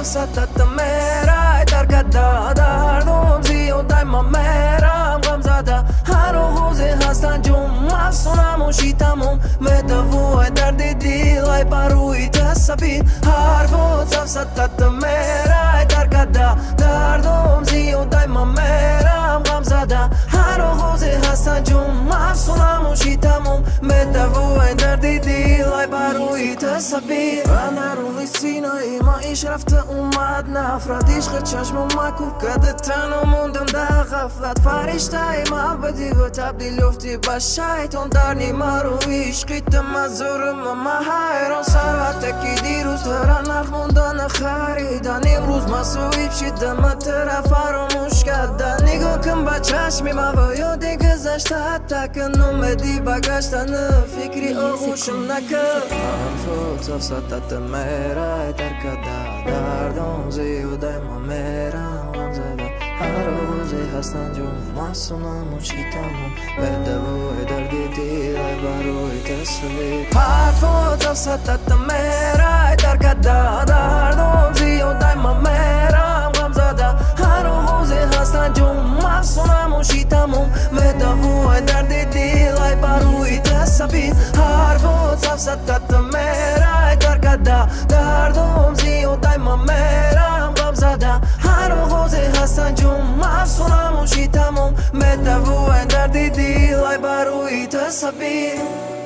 فرصتت میرای در کده دردم زیاده ما میرم غم زده هر روزی هستن جون مفسونم و شیطمم میدوای درد دیلای بروی تصبید حرفت فرصتت میرای در کده دردم زیاده ما میرم غم زده هر روزی هستن جون مفسونم و شیطمم میدوای درد دیلای بروی تصبید انا روی سینای ما ایش رفته اومد نفرت عشق چشم و مکوب کده تنها موندم در غفلت فرشته معبدی و تبدیل افتی به شیطان در نیمه رو عشقیت مزورم ما حیران ثروت که دیروز ترا نرخ موندن خریدن امروز مسویب شدم ترا فراموش کردن نگاه کن به چشمی ما و یادی گذشته حتی که نومدی بگشتن فکری آغوشم نکرد حرفت افسدت میره در کده دردم زیاده ما میرم غم زده هر روزی هستن جون معصومم و شیطمم بدوای درد دیلای بروی تسلی حرفت افسدت میره در کده دردم زیاده ما میرم غم زده هر روزی هستن جون معصومم و شیطمم بدوای درد دیلای بروی تسلی حرفت افسدت میره در کده دردم زیاده ما میرم غم زده هر روزی هستن جون مفسونم و شیطمم میدوای درد دیلای بروی تصبیر